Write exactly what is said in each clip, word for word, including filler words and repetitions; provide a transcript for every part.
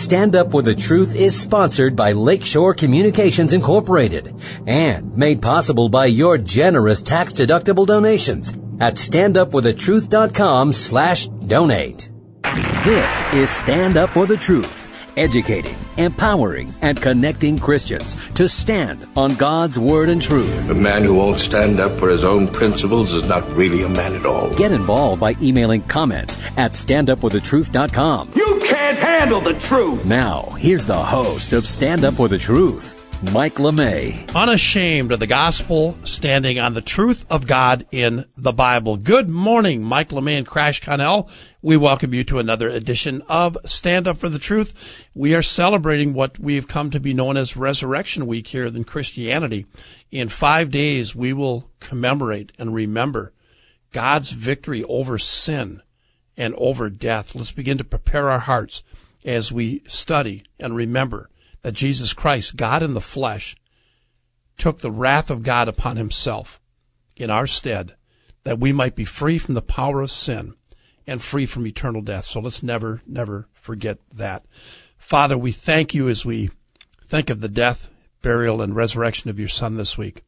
Stand Up for the Truth is sponsored by Lakeshore Communications Incorporated and made possible by your generous tax-deductible donations at standupforthetruth.com slash donate. This is Stand Up for the Truth, educating, empowering, and connecting Christians to stand on God's Word and truth. A man who won't stand up for his own principles is not really a man at all. Get involved by emailing comments at stand up for the truth dot com. You can't handle the truth! Now, here's the host of Stand Up for the Truth, Mike LeMay. Unashamed of the gospel, standing on the truth of God in the Bible. Good morning, Mike LeMay and Crash Connell. We welcome you to another edition of Stand Up for the Truth. We are celebrating what we've come to be known as Resurrection Week here in Christianity. In five days, we will commemorate and remember God's victory over sin and over death. Let's begin to prepare our hearts as we study and remember that Jesus Christ, God in the flesh, took the wrath of God upon himself in our stead, that we might be free from the power of sin and free from eternal death. So let's never, never forget that. Father, we thank you as we think of the death, burial, and resurrection of your Son this week.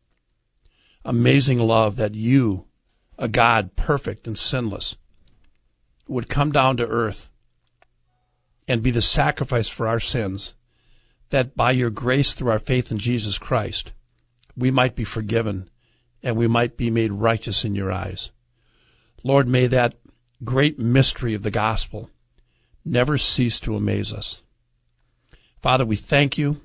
Amazing love that you, a God perfect and sinless, would come down to earth and be the sacrifice for our sins, that by your grace through our faith in Jesus Christ, we might be forgiven and we might be made righteous in your eyes. Lord, may that great mystery of the gospel never cease to amaze us. Father, we thank you.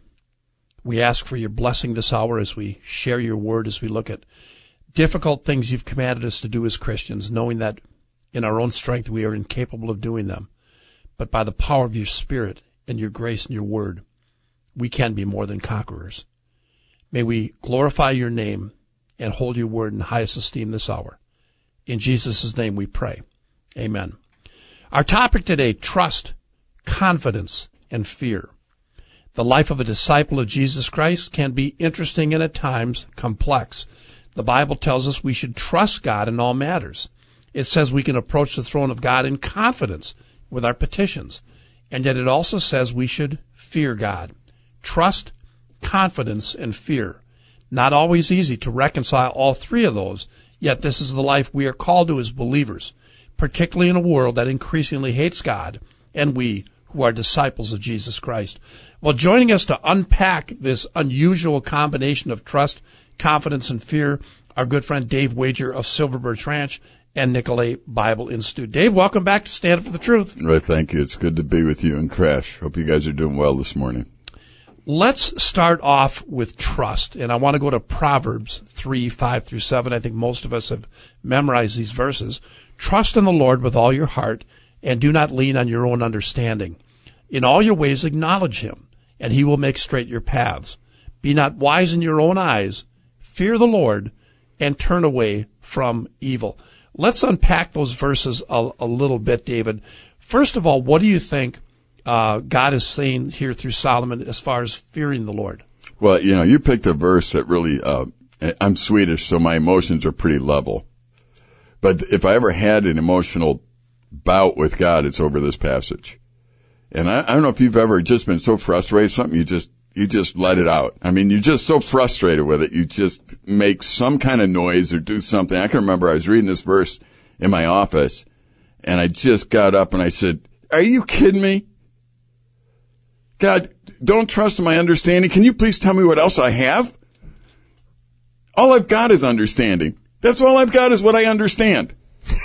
We ask for your blessing this hour as we share your word, as we look at difficult things you've commanded us to do as Christians, knowing that in our own strength we are incapable of doing them. But by the power of your Spirit and your grace and your word, we can be more than conquerors. May we glorify your name and hold your word in highest esteem this hour. In Jesus' name we pray. Amen. Our topic today, trust, confidence, and fear. The life of a disciple of Jesus Christ can be interesting and at times complex. The Bible tells us we should trust God in all matters. It says we can approach the throne of God in confidence with our petitions. And yet it also says we should fear God. Trust, confidence, and fear. Not always easy to reconcile all three of those, yet this is the life we are called to as believers, particularly in a world that increasingly hates God and we who are disciples of Jesus Christ. Well, joining us to unpack this unusual combination of trust, confidence, and fear, our good friend Dave Wager of Silver Birch Ranch and Nicolay Bible Institute. Dave, welcome back to Stand Up for the Truth. Right, thank you. It's good to be with you and Crash. Hope you guys are doing well this morning. Let's start off with trust, and I want to go to Proverbs three, five through seven. I think most of us have memorized these verses. Trust in the Lord with all your heart, and do not lean on your own understanding. In all your ways acknowledge him, and he will make straight your paths. Be not wise in your own eyes. Fear the Lord, and turn away from evil. Let's unpack those verses a, a little bit, David. First of all, what do you think Uh, God is saying here through Solomon as far as fearing the Lord? Well, you know, you picked a verse that really, uh, I'm Swedish, so my emotions are pretty level. But if I ever had an emotional bout with God, it's over this passage. And I, I don't know if you've ever just been so frustrated, something you just, you just let it out. I mean, you're just so frustrated with it, you just make some kind of noise or do something. I can remember I was reading this verse in my office, and I just got up and I said, "Are you kidding me? God, don't trust in my understanding. Can you please tell me what else I have? All I've got is understanding. That's all I've got is what I understand."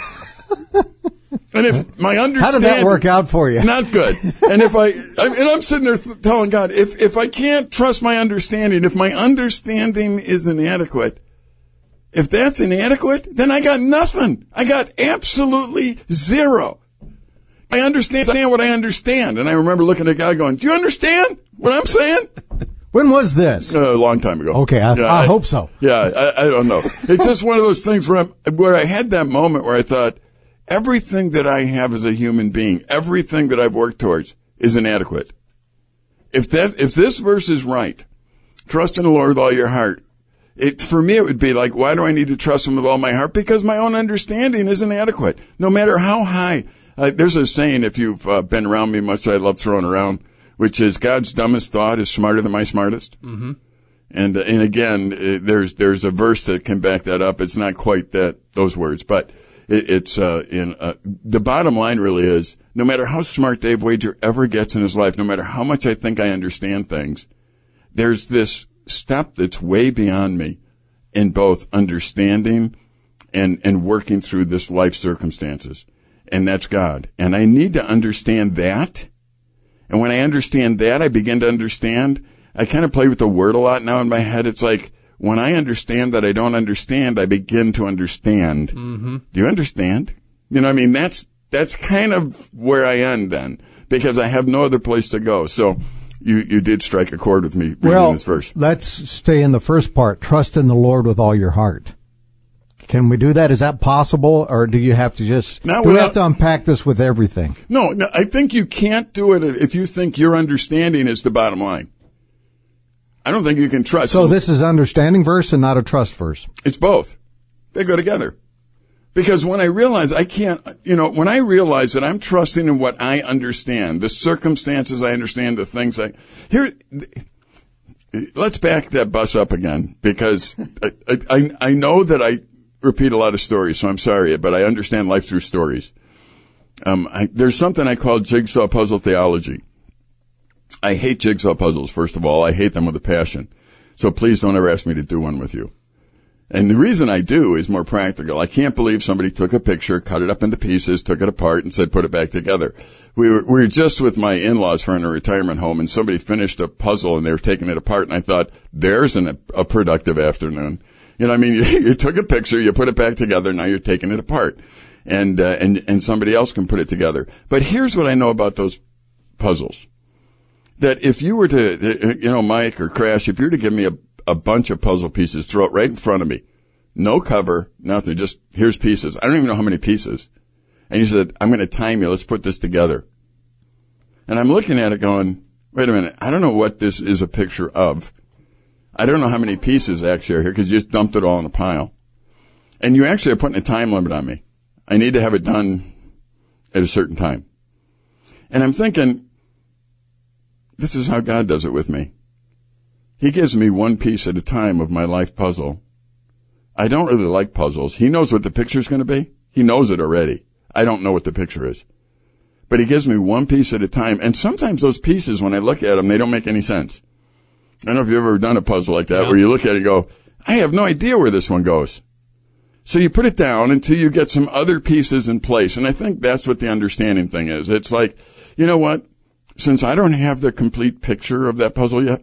And if my understanding... How did that work out for you? Not good. And if I, and I'm sitting there th- telling God, if, if I can't trust my understanding, if my understanding is inadequate, if that's inadequate, then I got nothing. I got absolutely zero. I understand what I understand. And I remember looking at a guy going, "Do you understand what I'm saying?" When was this? Uh, a long time ago. Okay, I, yeah, I, I hope so. Yeah, I, I don't know. It's just one of those things where I'm, where I had that moment where I thought, everything that I have as a human being, everything that I've worked towards is inadequate. If that, if this verse is right, trust in the Lord with all your heart. It, for me, it would be like, why do I need to trust him with all my heart? Because my own understanding is inadequate. No matter how high. Uh, there's a saying, if you've uh, been around me much, I love throwing around. which is God's dumbest thought is smarter than my smartest. Mm-hmm. And uh, and again, uh, there's there's a verse that can back that up. It's not quite that those words, but it, it's uh, in uh, the bottom line really is no matter how smart Dave Wager ever gets in his life, no matter how much I think I understand things, there's this step that's way beyond me in both understanding and and working through this life circumstances, and that's God. And I need to understand that. And when I understand that, I begin to understand. I kind of play with the word a lot now in my head. It's like when I understand that I don't understand, I begin to understand. Mm-hmm. Do you understand? You know, I mean, that's that's kind of where I end then, because I have no other place to go. So you you did strike a chord with me reading well, this verse. Let's stay in the first part. Trust in the Lord with all your heart. Can we do that? Is that possible, or do you have to just Not do we without- have to unpack this with everything? No, no, I think you can't do it if you think your understanding is the bottom line. I don't think you can trust. So this is understanding verse and not a trust verse. It's both. They go together. Because when I realize I can't, you know, when I realize that I'm trusting in what I understand, the circumstances I understand, the things I, here, let's back that bus up again, because I, I, I know that I repeat a lot of stories, so I'm sorry, but I understand life through stories. Um, I, there's something I call jigsaw puzzle theology. I hate jigsaw puzzles, first of all. I hate them with a passion. So please don't ever ask me to do one with you. And the reason I do is more practical. I can't believe somebody took a picture, cut it up into pieces, took it apart, and said, put it back together. We were, we were just with my in-laws for in a retirement home, and somebody finished a puzzle, and they were taking it apart, and I thought, there's an, a productive afternoon. You know what I mean? You, you took a picture, you put it back together, now you're taking it apart. And, uh, and, and somebody else can put it together. But here's what I know about those puzzles. That if you were to, you know, Mike or Crash, if you were to give me a, a bunch of puzzle pieces, throw it right in front of me. No cover, nothing, just here's pieces. I don't even know how many pieces. And you said, I'm going to time you, let's put this together. And I'm looking at it going, wait a minute, I don't know what this is a picture of. I don't know how many pieces actually are here because you just dumped it all in a pile. And you actually are putting a time limit on me. I need to have it done at a certain time. And I'm thinking, this is how God does it with me. He gives me one piece at a time of my life puzzle. I don't really like puzzles. He knows what the picture's going to be. He knows it already. I don't know what the picture is. But he gives me one piece at a time. And sometimes those pieces, when I look at them, they don't make any sense. I don't know if you've ever done a puzzle like that, yeah, where you look at it and go, I have no idea where this one goes. So you put it down until you get some other pieces in place. And I think that's what the understanding thing is. It's like, you know what? Since I don't have the complete picture of that puzzle yet,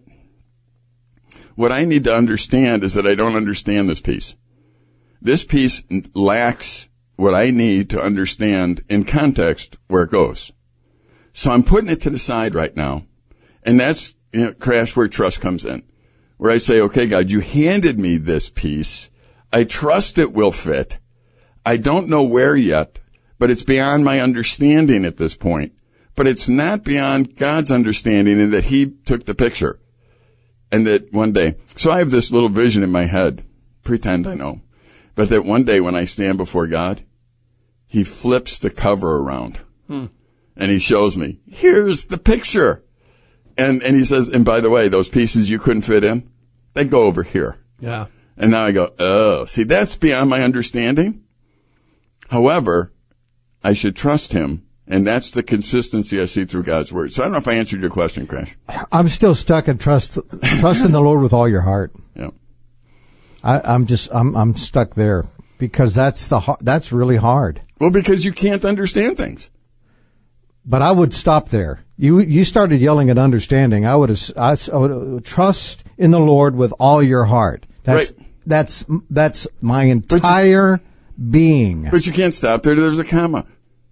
what I need to understand is that I don't understand this piece. This piece lacks what I need to understand in context where it goes. So I'm putting it to the side right now. And that's, you know, Crash, where trust comes in. Where I say, okay, God, you handed me this piece. I trust it will fit. I don't know where yet, but it's beyond my understanding at this point. But it's not beyond God's understanding in that he took the picture. And that one day, so I have this little vision in my head, pretend I know, but that one day when I stand before God, he flips the cover around hmm. and he shows me, here's the picture. And, and he says, and by the way, those pieces you couldn't fit in, they go over here. Yeah. And now I go, oh, see, that's beyond my understanding. However, I should trust him. And that's the consistency I see through God's word. So I don't know if I answered your question, Crash. I'm still stuck in trust, trust in the Lord with all your heart. Yeah. I, I'm just, I'm, I'm stuck there because that's the, that's really hard. Well, because you can't understand things. But I would stop there. You, you started yelling at understanding. I would, I, I would trust in the Lord with all your heart. That's, right. that's, that's my entire but you, being. But you can't stop there. There's a comma.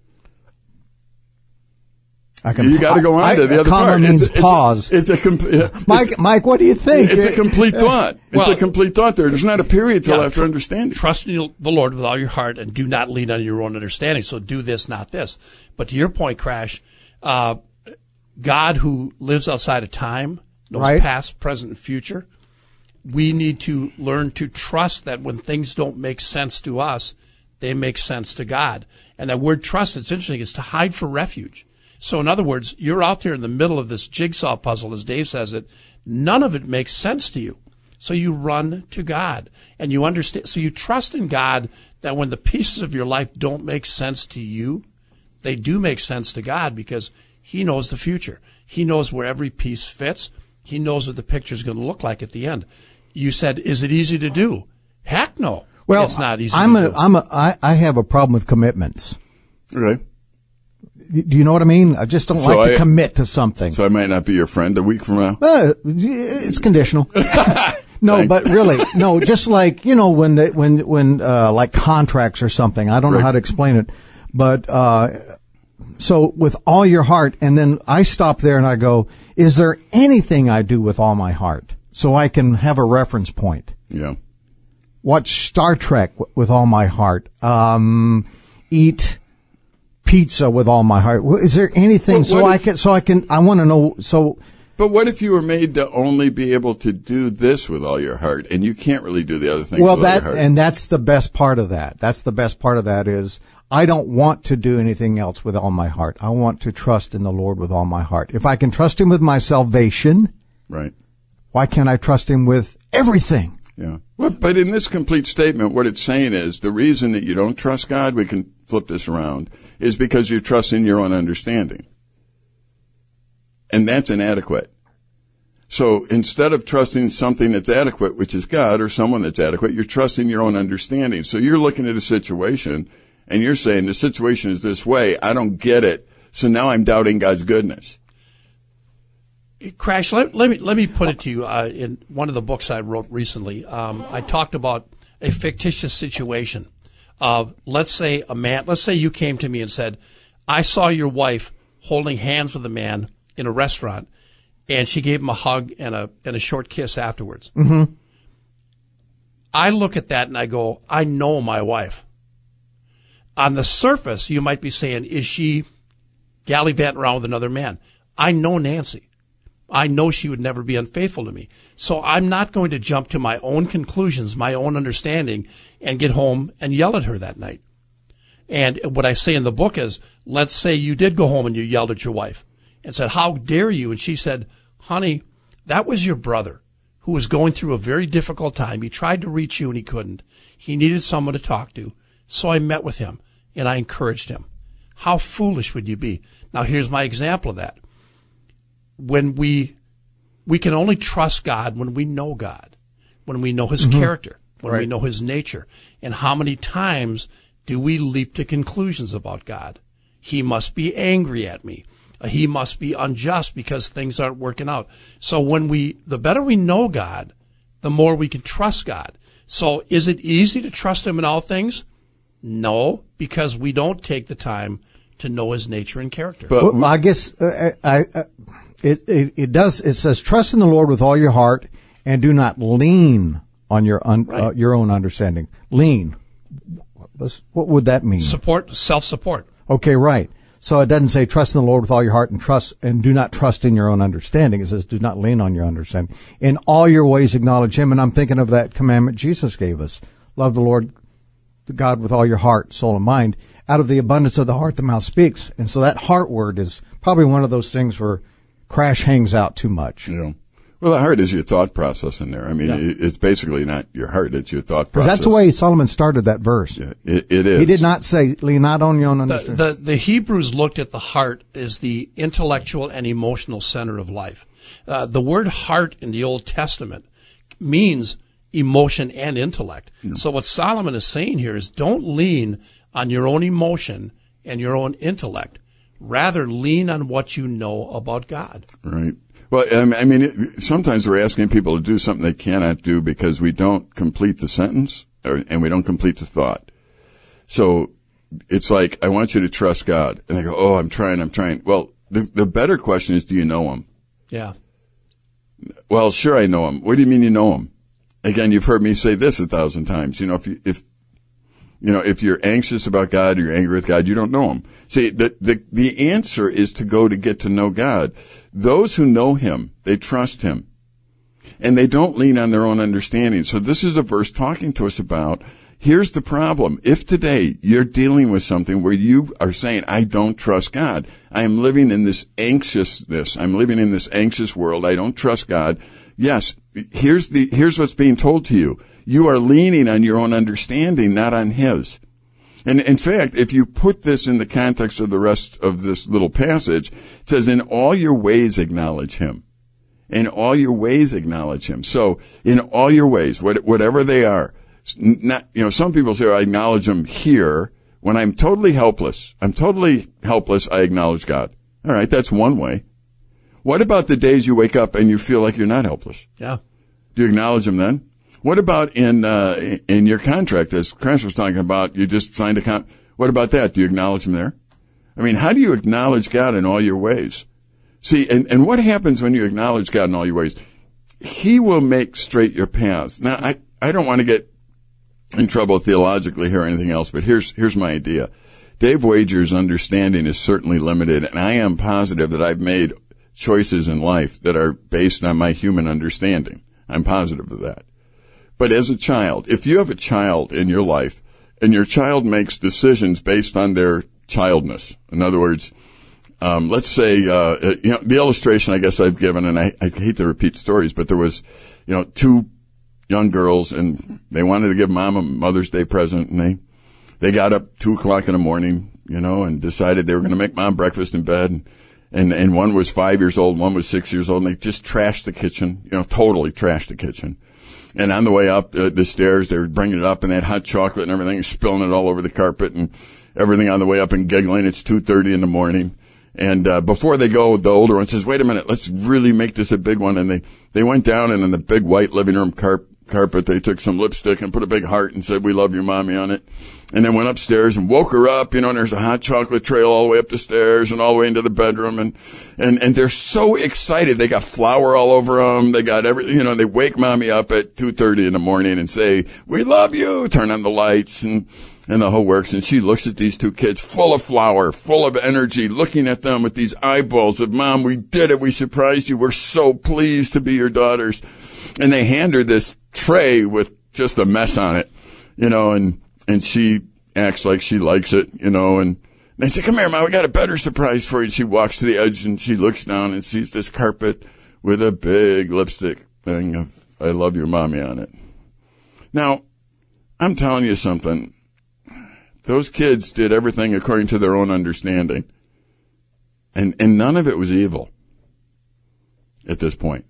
I can, you got to go on I, to the other comma part. Means it's, pause. It's a, it's a com- Mike. It's, Mike, what do you think? It's a complete thought. It's well, a complete thought. There. There's not a period till yeah, after tr- understanding. Trust in the Lord with all your heart, and do not lean on your own understanding. So do this, not this. But to your point, Crash, uh, God who lives outside of time, knows right. past, present, and future. We need to learn to trust that when things don't make sense to us, they make sense to God. And that word trust, it's interesting, is to hide for refuge. So in other words, you're out there in the middle of this jigsaw puzzle, as Dave says it. None of it makes sense to you. So you run to God and you understand. So you trust in God that when the pieces of your life don't make sense to you, they do make sense to God because he knows the future. He knows where every piece fits. He knows what the picture is going to look like at the end. You said, is it easy to do? Heck no. Well, it's not easy I'm to a, do. I'm a, I, I have a problem with commitments. Okay. Do you know what I mean? I just don't So like to I- commit to something. So I might not be your friend a week from now. Uh, it's conditional. No, Thanks. but really, no, just like, you know, when, the, when, when, uh, like contracts or something, I don't know Right. how to explain it, but, uh, so with all your heart, and then I stop there and I go, is there anything I do with all my heart? So I can have a reference point. Yeah. Watch Star Trek w- with all my heart. Um, eat pizza with all my heart. W- Is there anything Well, so what I if- can, so I can, I want to know, so, But what if you were made to only be able to do this with all your heart, and you can't really do the other things well, with all that, your heart? and that's the best part of that. That's the best part of that is I don't want to do anything else with all my heart. I want to trust in the Lord with all my heart. If I can trust him with my salvation, Right. why can't I trust him with everything? Yeah. But, but in this complete statement, what it's saying is the reason that you don't trust God, we can flip this around, is because you trust in your own understanding. And that's inadequate. So instead of trusting something that's adequate, which is God, or someone that's adequate, you're trusting your own understanding. So you're looking at a situation and you're saying the situation is this way. I don't get it. So now I'm doubting God's goodness. Crash, let, let me let me put it to you. Uh, in one of the books I wrote recently, um, I talked about a fictitious situation of, let's say a man, let's say you came to me and said, I saw your wife holding hands with a man in a restaurant, and she gave him a hug and a and a short kiss afterwards. Mm-hmm. I look at that and I go, I know my wife. On the surface, you might be saying, is she gallivanting around with another man? I know Nancy. I know she would never be unfaithful to me. So I'm not going to jump to my own conclusions, my own understanding, and get home and yell at her that night. And what I say in the book is, let's say you did go home and you yelled at your wife and said, how dare you? And she said, honey, that was your brother who was going through a very difficult time. He tried to reach you and he couldn't. He needed someone to talk to. So I met with him and I encouraged him. How foolish would you be? Now here's my example of that. When we, we can only trust God when we know God, when we know his mm-hmm. character, when right. we know his nature. And how many times do we leap to conclusions about God? He must be angry at me. He must be unjust because things aren't working out. So when we, the better we know God, the more we can trust God. So is it easy to trust him in all things? No, because we don't take the time to know his nature and character. But well, I guess uh, I, I, it, it it does. It says, "Trust in the Lord with all your heart, and do not lean on your un, right. uh, your own understanding." Lean. What would that mean? Support, self-support. Okay, right. So it doesn't say trust in the Lord with all your heart and trust and do not trust in your own understanding. It says do not lean on your understanding. In all your ways acknowledge him. And I'm thinking of that commandment Jesus gave us. Love the Lord God with all your heart, soul, and mind. Out of the abundance of the heart, the mouth speaks. And so that heart word is probably one of those things where Crash hangs out too much. Yeah. Well, the heart is your thought process in there. I mean, yeah. it's basically not your heart, it's your thought process. Because that's the way Solomon started that verse. Yeah, it, it is. He did not say, lean not on your own understanding. The, the, the Hebrews looked at the heart as the intellectual and emotional center of life. Uh, the word heart in the Old Testament means emotion and intellect. Yeah. So what Solomon is saying here is don't lean on your own emotion and your own intellect. Rather, lean on what you know about God. Right. Well, I mean, sometimes we're asking people to do something they cannot do because we don't complete the sentence or, and we don't complete the thought. So it's like, I want you to trust God. And they go, oh, I'm trying, I'm trying. Well, the, the better question is, do you know him? Yeah. Well, sure, I know him. What do you mean you know him? Again, you've heard me say this a thousand times. You know, if you, if, you know, if you're anxious about God or you're angry with God, you don't know him. See, the, the, the answer is to go to get to know God. Those who know him, they trust him. And they don't lean on their own understanding. So this is a verse talking to us about here's the problem. If today you're dealing with something where you are saying, I don't trust God, I am living in this anxiousness, I'm living in this anxious world, I don't trust God. Yes, here's the, here's what's being told to you. You are leaning on your own understanding, not on His. And in fact, if you put this in the context of the rest of this little passage, it says, in all your ways acknowledge Him. In all your ways acknowledge Him. So, in all your ways, whatever they are, not, you know, some people say, I acknowledge Him here. When I'm totally helpless, I'm totally helpless, I acknowledge God. All right, that's one way. What about the days you wake up and you feel like you're not helpless? Yeah. Do you acknowledge Him then? What about in uh in your contract, as Crash was talking about, you just signed a con? What about that? Do you acknowledge Him there? I mean, how do you acknowledge God in all your ways? See, and, and what happens when you acknowledge God in all your ways? He will make straight your paths. Now, I, I don't want to get in trouble theologically here or anything else, but here's here's my idea. Dave Wager's understanding is certainly limited, and I am positive that I've made choices in life that are based on my human understanding. I'm positive of that. But as a child, if you have a child in your life and your child makes decisions based on their childness, in other words, um, let's say, uh, you know, the illustration I guess I've given, and I, I hate to repeat stories, but there was, you know, two young girls and they wanted to give mom a Mother's Day present, and they, they got up two o'clock in the morning, you know, and decided they were going to make mom breakfast in bed. And, and, and one was five years old, one was six years old, and they just trashed the kitchen, you know, totally trashed the kitchen. And on the way up uh, the stairs, they were bringing it up, and they had hot chocolate and everything, spilling it all over the carpet and everything on the way up and giggling. It's two thirty in the morning. And uh before they go, the older one says, wait a minute, let's really make this a big one. And they, they went down, and in the big white living room car- carpet, they took some lipstick and put a big heart and said, we love your mommy on it. And then went upstairs and woke her up, you know, and there's a hot chocolate trail all the way up the stairs and all the way into the bedroom. And, and, and they're so excited. They got flour all over them. They got everything, you know, they wake mommy up at two thirty in the morning and say, we love you, turn on the lights and, and the whole works. And she looks at these two kids full of flour, full of energy, looking at them with these eyeballs of, Mom, we did it. We surprised you. We're so pleased to be your daughters. And they hand her this tray with just a mess on it, you know, and, and she acts like she likes it, you know, and they say, come here, Mom, we got a better surprise for you. And she walks to the edge and she looks down and sees this carpet with a big lipstick thing of, I love your mommy on it. Now, I'm telling you something. Those kids did everything according to their own understanding. And, and none of it was evil at this point.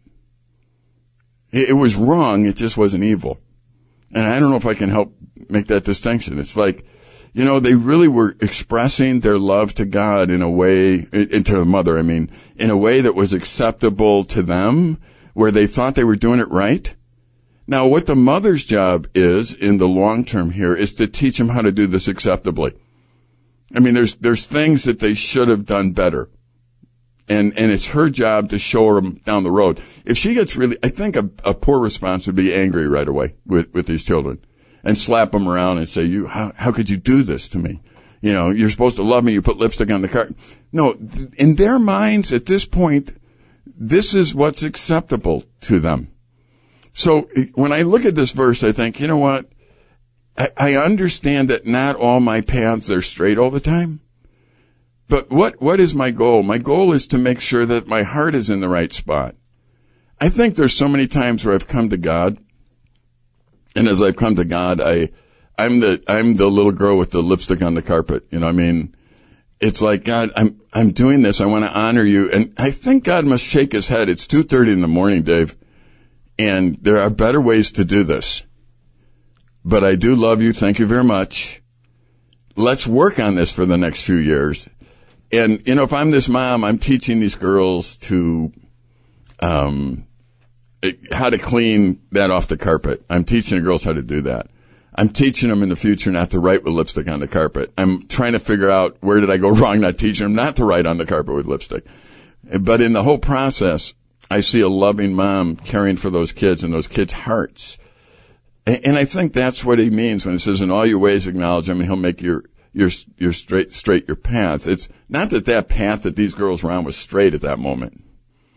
It, it was wrong. It just wasn't evil. And I don't know if I can help make that distinction. It's like, you know, they really were expressing their love to God in a way, and to the mother, I mean, in a way that was acceptable to them, where they thought they were doing it right. Now, what the mother's job is in the long term here is to teach them how to do this acceptably. I mean, there's, there's things that they should have done better. And, and it's her job to show them down the road. If she gets really, I think a, a poor response would be angry right away with, with these children and slap them around and say, you, how, how could you do this to me? You know, you're supposed to love me. You put lipstick on the car. No, th- in their minds at this point, this is what's acceptable to them. So when I look at this verse, I think, you know what? I, I understand that not all my paths are straight all the time. But what, what is my goal? My goal is to make sure that my heart is in the right spot. I think there's so many times where I've come to God, and as I've come to God, I, I'm the, I'm the little girl with the lipstick on the carpet. You know, I mean, it's like, God, I'm, I'm doing this. I want to honor you. And I think God must shake his head. It's two thirty in the morning, Dave, and there are better ways to do this. But I do love you. Thank you very much. Let's work on this for the next few years. And, you know, if I'm this mom, I'm teaching these girls to, um, how to clean that off the carpet. I'm teaching the girls how to do that. I'm teaching them in the future not to write with lipstick on the carpet. I'm trying to figure out where did I go wrong not teaching them not to write on the carpet with lipstick. But in the whole process, I see a loving mom caring for those kids and those kids' hearts. And I think that's what he means when he says, in all your ways acknowledge him and he'll make your Your, your straight, straight your path. It's not that that path that these girls were on was straight at that moment.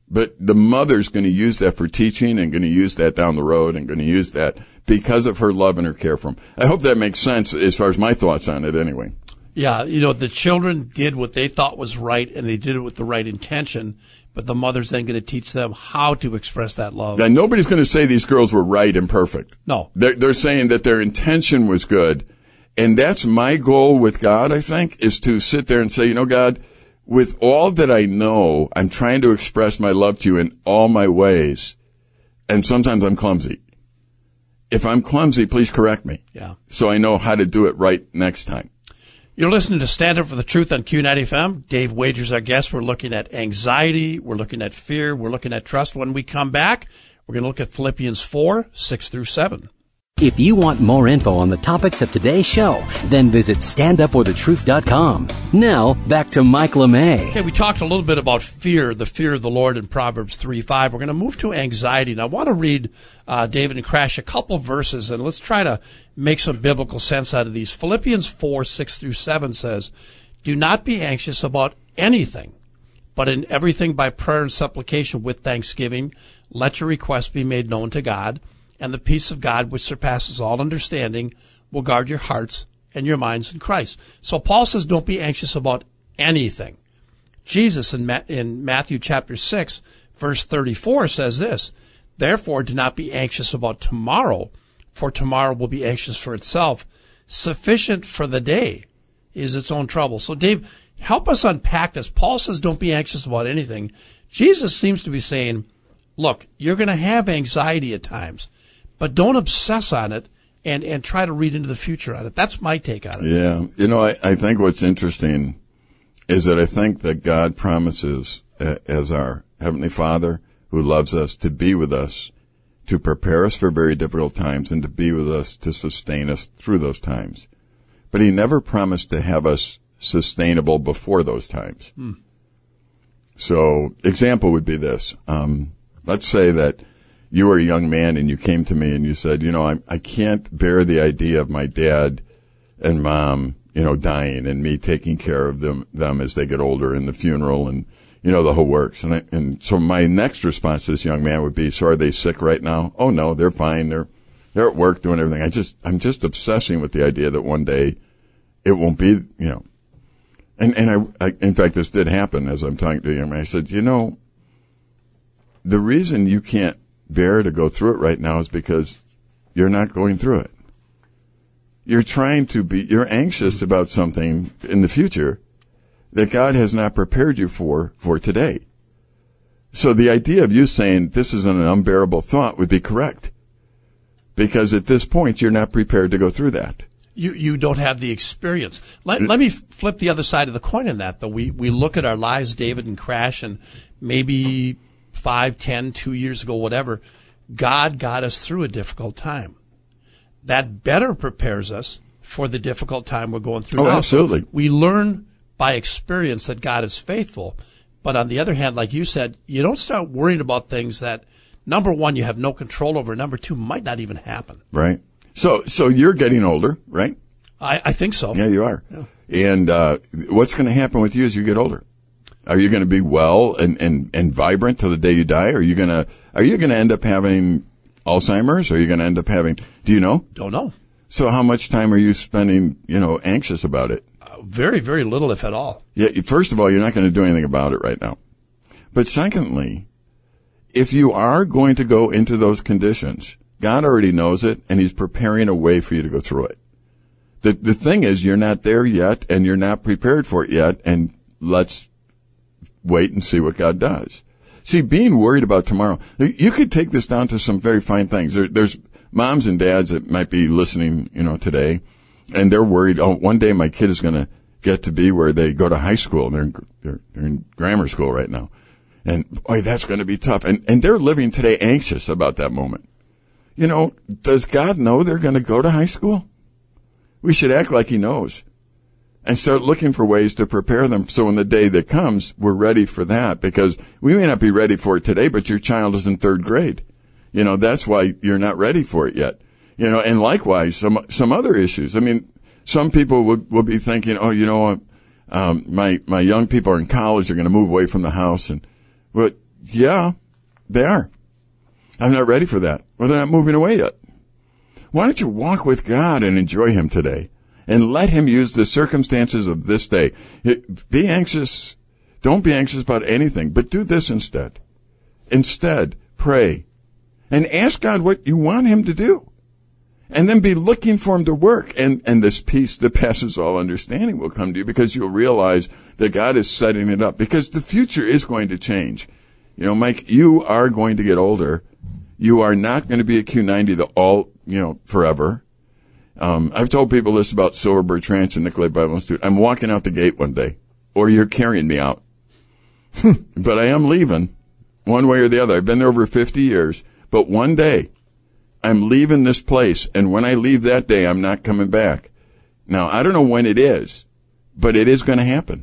But the mother's going to use that for teaching and going to use that down the road and going to use that because of her love and her care for him. I hope that makes sense as far as my thoughts on it anyway. Yeah, you know, the children did what they thought was right, and they did it with the right intention, but the mother's then going to teach them how to express that love. Now, nobody's going to say these girls were right and perfect. No. They're, they're saying that their intention was good. And that's my goal with God, I think, is to sit there and say, you know, God, with all that I know, I'm trying to express my love to you in all my ways. And sometimes I'm clumsy. If I'm clumsy, please correct me. Yeah. So I know how to do it right next time. You're listening to Stand Up for the Truth on Q ninety F M. Dave Wager's our guest. We're looking at anxiety. We're looking at fear. We're looking at trust. When we come back, we're going to look at Philippians four, six through seven. If you want more info on the topics of today's show, then visit stand up for the truth dot com. Now, back to Mike LeMay. Okay, we talked a little bit about fear, the fear of the Lord in Proverbs three five. We're going to move to anxiety. And I want to read, uh, David and Crash, a couple verses, and let's try to make some biblical sense out of these. Philippians four, six through seven says, "Do not be anxious about anything, but in everything by prayer and supplication with thanksgiving, let your requests be made known to God. And the peace of God, which surpasses all understanding, will guard your hearts and your minds in Christ." So Paul says, don't be anxious about anything. Jesus in, Ma- in Matthew chapter six, verse thirty-four says this, "Therefore do not be anxious about tomorrow, for tomorrow will be anxious for itself. Sufficient for the day is its own trouble." So Dave, help us unpack this. Paul says, don't be anxious about anything. Jesus seems to be saying, look, you're going to have anxiety at times, but don't obsess on it and, and try to read into the future on it. That's my take on it. Yeah. You know, I, I think what's interesting is that I think that God promises, uh, as our Heavenly Father who loves us, to be with us, to prepare us for very difficult times, and to be with us to sustain us through those times. But He never promised to have us sustainable before those times. Hmm. So, example would be this. Um, let's say that you were a young man and you came to me and you said, you know, I, I can't bear the idea of my dad and mom, you know, dying and me taking care of them, them as they get older in the funeral and, you know, the whole works. And I, and so my next response to this young man would be, so are they sick right now? Oh no, they're fine. They're, they're at work doing everything. I just, I'm just obsessing with the idea that one day it won't be, you know, and, and I, I, in fact, this did happen as I'm talking to a young man. I said, you know, the reason you can't bear to go through it right now is because you're not going through it. You're trying to be, you're anxious about something in the future that God has not prepared you for, for today. So the idea of you saying this is an unbearable thought would be correct. Because at this point, you're not prepared to go through that. You you don't have the experience. Let, let me flip the other side of the coin in that, though. We, we look at our lives, David and Crash, and maybe five, ten, two years ago, whatever, God got us through a difficult time. That better prepares us for the difficult time we're going through oh, now. Absolutely. So we learn by experience that God is faithful. But on the other hand, like you said, you don't start worrying about things that, number one, you have no control over, number two, might not even happen. Right. So so you're getting older, right? I, I think so. Yeah, you are. Yeah. And uh, what's going to happen with you as you get older? Are you going to be well and, and, and vibrant till the day you die? Are you going to are you going to end up having Alzheimer's? Are you going to end up having? Do you know? Don't know. So how much time are you spending, you know, anxious about it? Uh, very, very little, if at all. Yeah. First of all, you're not going to do anything about it right now. But secondly, if you are going to go into those conditions, God already knows it, and He's preparing a way for you to go through it. The the thing is, you're not there yet, and you're not prepared for it yet, and let's wait and see what God does. See, being worried about tomorrow, you could take this down to some very fine things. There, there's moms and dads that might be listening, you know, today, and they're worried, oh, one day my kid is going to get to be where they go to high school. They're in, they're, they're in grammar school right now. And, boy, that's going to be tough. And, and they're living today anxious about that moment. You know, does God know they're going to go to high school? We should act like He knows and start looking for ways to prepare them so when the day that comes, we're ready for that, because we may not be ready for it today, but your child is in third grade. You know, that's why you're not ready for it yet. You know, and likewise, some, some other issues. I mean, some people would, will be thinking, oh, you know, um, my, my young people are in college, they're going to move away from the house. And, but yeah, they are. I'm not ready for that. Well, they're not moving away yet. Why don't you walk with God and enjoy him today and let him use the circumstances of this day? Be anxious. Don't be anxious about anything, but do this instead. Instead, pray and ask God what you want him to do. And then be looking for him to work. And, and this peace that passes all understanding will come to you because you'll realize that God is setting it up, because the future is going to change. You know, Mike, you are going to get older. You are not going to be a Q ninety the all, you know, forever. Um, I've told people this about Silver Birch Ranch and Nicolay Bible Institute. I'm walking out the gate one day, or you're carrying me out. But I am leaving one way or the other. I've been there over fifty years, but one day I'm leaving this place, and when I leave that day, I'm not coming back. Now, I don't know when it is, but it is going to happen.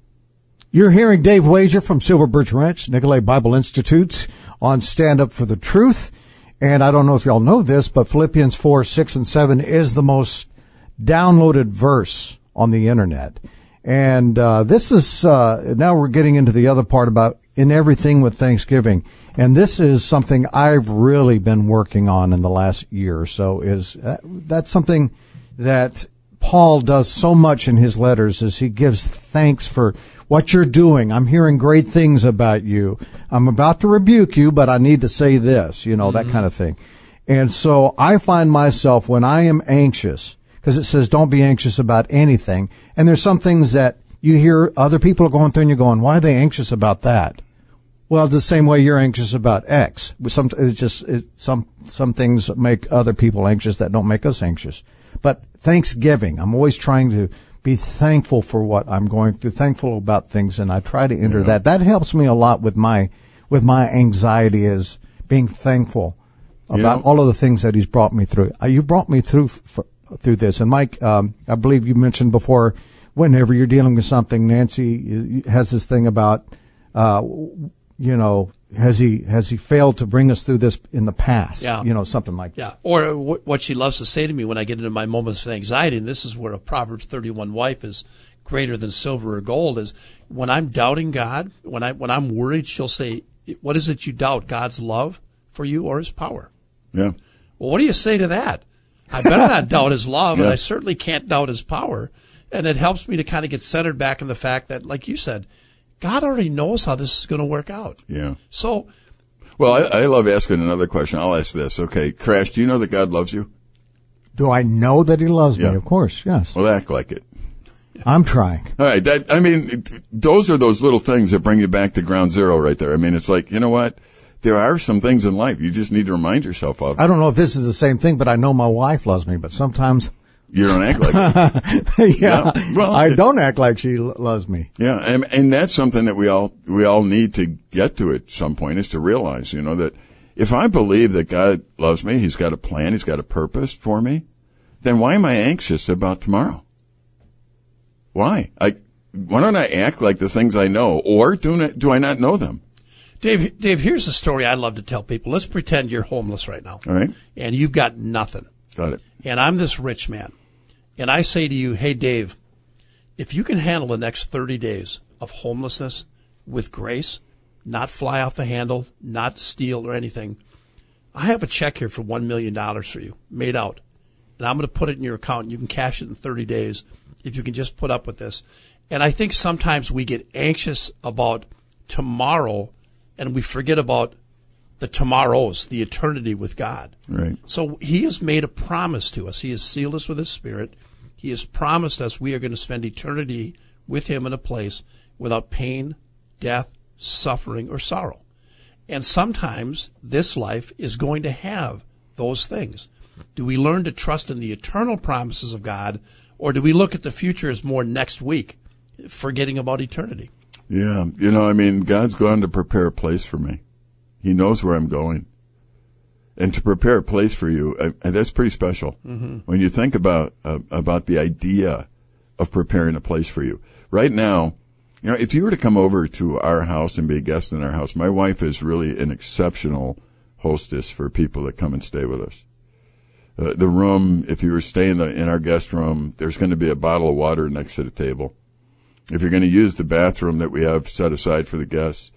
You're hearing Dave Wager from Silver Birch Ranch, Nicolay Bible Institute, on Stand Up for the Truth. And I don't know if y'all know this, but Philippians four, six, and seven is the most downloaded verse on the internet. And uh this is, uh now we're getting into the other part about in everything with Thanksgiving. And this is something I've really been working on in the last year or so. Is uh, that's something that Paul does so much in his letters, is he gives thanks for what you're doing. I'm hearing great things about you. I'm about to rebuke you, but I need to say this, you know, mm-hmm. that kind of thing. And so I find myself when I am anxious, because it says don't be anxious about anything. And there's some things that you hear other people are going through and you're going, why are they anxious about that? Well, the same way you're anxious about X. Some, it's just, it, some, some things make other people anxious that don't make us anxious. But Thanksgiving, I'm always trying to be thankful for what I'm going through, thankful about things, and I try to enter yeah. that. That helps me a lot with my, with my anxiety, is being thankful about you know, all of the things that he's brought me through. Uh, you brought me through, for, through this. And Mike, um, I believe you mentioned before, whenever you're dealing with something, Nancy has this thing about, uh, you know, has he has he failed to bring us through this in the past? Yeah. You know, something like yeah. that. Or w- what she loves to say to me when I get into my moments of anxiety, and this is where a Proverbs thirty-one wife is greater than silver or gold, is when I'm doubting God, when I when I'm worried, she'll say, "What is it you doubt? God's love for you or His power?" Yeah. Well, what do you say to that? I better not doubt His love, yeah. and I certainly can't doubt His power. And it helps me to kind of get centered back in the fact that, like you said, God already knows how this is going to work out. Yeah. So, well, I, I love asking another question. I'll ask this. Okay, Crash, do you know that God loves you? Do I know that He loves yeah. me? Of course, yes. Well, act like it. I'm trying. All right. That, I mean, it, those are those little things that bring you back to ground zero right there. I mean, it's like, you know what? There are some things in life you just need to remind yourself of. I don't know if this is the same thing, but I know my wife loves me, but sometimes you don't act like it. yeah. yeah. Well, I it, don't act like she lo- loves me. Yeah. And, and that's something that we all, we all need to get to at some point, is to realize, you know, that if I believe that God loves me, He's got a plan, He's got a purpose for me, then why am I anxious about tomorrow? Why? I, why don't I act like the things I know, or do not, do I not know them? Dave, Dave, here's a story I love to tell people. Let's pretend you're homeless right now. All right. And you've got nothing. Got it. And I'm this rich man. And I say to you, hey, Dave, if you can handle the next thirty days of homelessness with grace, not fly off the handle, not steal or anything, I have a check here for one million dollars for you, made out. And I'm going to put it in your account, and you can cash it in thirty days if you can just put up with this. And I think sometimes we get anxious about tomorrow, and we forget about the tomorrows, the eternity with God. Right. So He has made a promise to us. He has sealed us with His Spirit. He has promised us we are going to spend eternity with Him in a place without pain, death, suffering, or sorrow. And sometimes this life is going to have those things. Do we learn to trust in the eternal promises of God, or do we look at the future as more next week, forgetting about eternity? Yeah. You know, I mean, God's gone to prepare a place for me. He knows where I'm going. And to prepare a place for you, uh, that's pretty special. Mm-hmm. When you think about uh, about the idea of preparing a place for you. Right now, you know, if you were to come over to our house and be a guest in our house, my wife is really an exceptional hostess for people that come and stay with us. Uh, the room, if you were staying in our guest room, there's going to be a bottle of water next to the table. If you're going to use the bathroom that we have set aside for the guests,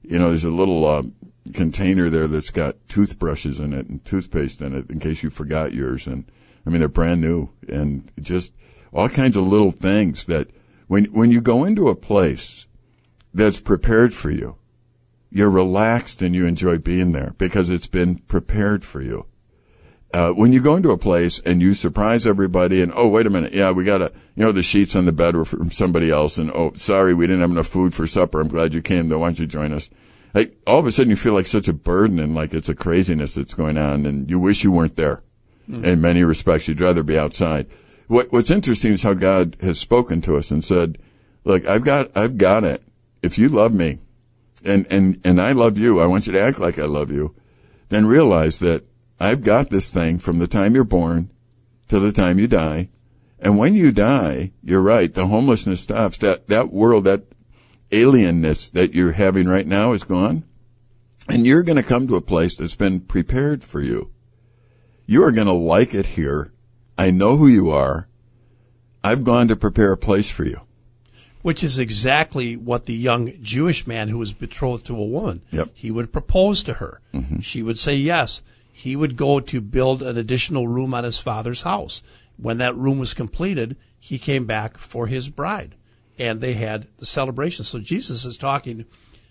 you know, there's a little uh, container there that's got toothbrushes in it and toothpaste in it in case you forgot yours. And I mean, they're brand new, and just all kinds of little things that when when you go into a place that's prepared for you, you're relaxed and you enjoy being there because it's been prepared for you. Uh, when you go into a place and you surprise everybody and, oh, wait a minute, yeah, we got to, you know, the sheets on the bed were from somebody else, and, oh, sorry, we didn't have enough food for supper. I'm glad you came, though. Why don't you join us? Like, all of a sudden you feel like such a burden and like it's a craziness that's going on, and you wish you weren't there. Mm-hmm. In many respects, you'd rather be outside. What, what's interesting is how God has spoken to us and said, look, I've got, I've got it. If you love me and, and, and I love you, I want you to act like I love you, then realize that I've got this thing from the time you're born to the time you die. And when you die, you're right, the homelessness stops. That, that world, that alienness that you're having right now is gone. And you're going to come to a place that's been prepared for you. You are going to like it here. I know who you are. I've gone to prepare a place for you. Which is exactly what the young Jewish man who was betrothed to a woman, yep. he would propose to her. Mm-hmm. She would say yes. He would go to build an additional room on his father's house. When that room was completed, he came back for his bride, and they had the celebration. So Jesus is talking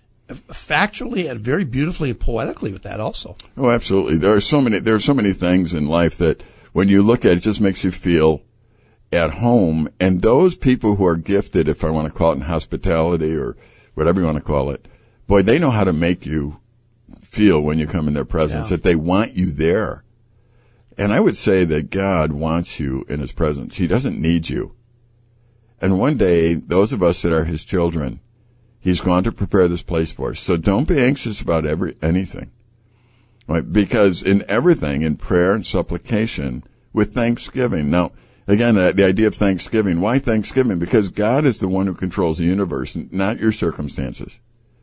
factually and very beautifully and poetically with that also. Oh, absolutely. There are so many, there are so many things in life that when you look at it, it just makes you feel at home. And those people who are gifted, if I want to call it in hospitality or whatever you want to call it, boy, they know how to make you feel when you come in their presence, yeah. that they want you there. And I would say that God wants you in his presence. He doesn't need you. And one day, those of us that are his children, he's going to prepare this place for us. So don't be anxious about every anything. Right? Because in everything, in prayer and supplication, with thanksgiving. Now, again, uh, the idea of thanksgiving. Why thanksgiving? Because God is the one who controls the universe, not your circumstances.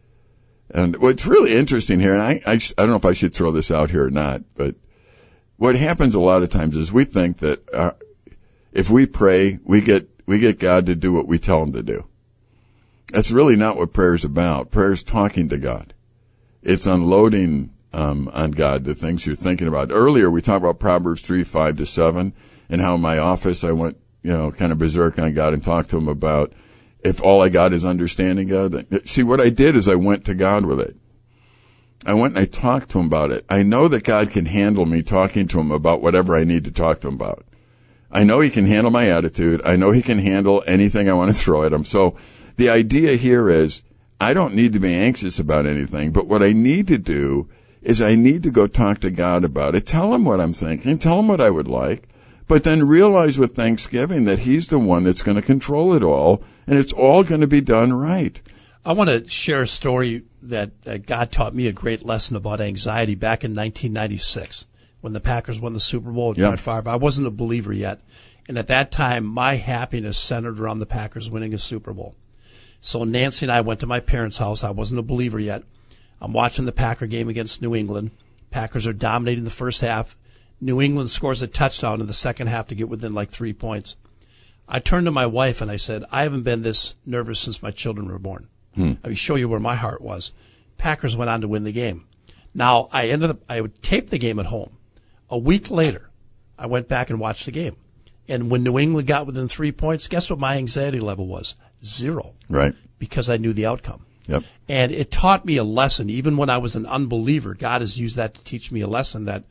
And what's really interesting here, and I, I, I don't know if I should throw this out here or not, but what happens a lot of times is we think that uh, if we pray, we get we get God to do what we tell him to do. That's really not what prayer is about. Prayer is talking to God. It's unloading um, on God the things you're thinking about. Earlier, we talked about Proverbs three, five to seven, and how in my office I went, you know, kind of berserk on God and talked to him about if all I got is understanding God. See, what I did is I went to God with it. I went and I talked to him about it. I know that God can handle me talking to him about whatever I need to talk to him about. I know he can handle my attitude. I know he can handle anything I want to throw at him. So the idea here is I don't need to be anxious about anything, but what I need to do is I need to go talk to God about it, tell him what I'm thinking, tell him what I would like, but then realize with thanksgiving that he's the one that's going to control it all, and it's all going to be done right. I want to share a story that uh, God taught me a great lesson about anxiety back in nineteen ninety-six when the Packers won the Super Bowl with yeah. Brett Favre. I wasn't a believer yet, and at that time, my happiness centered around the Packers winning a Super Bowl. So Nancy and I went to my parents' house. I wasn't a believer yet. I'm watching the Packer game against New England. Packers are dominating the first half. New England scores a touchdown in the second half to get within like three points. I turned to my wife and I said, I haven't been this nervous since my children were born. Hmm. I will show you where my heart was. Packers went on to win the game. Now, I ended up, I would tape the game at home. A week later, I went back and watched the game. And when New England got within three points, guess what my anxiety level was? Zero. Right. Because I knew the outcome. Yep. And it taught me a lesson. Even when I was an unbeliever, God has used that to teach me a lesson that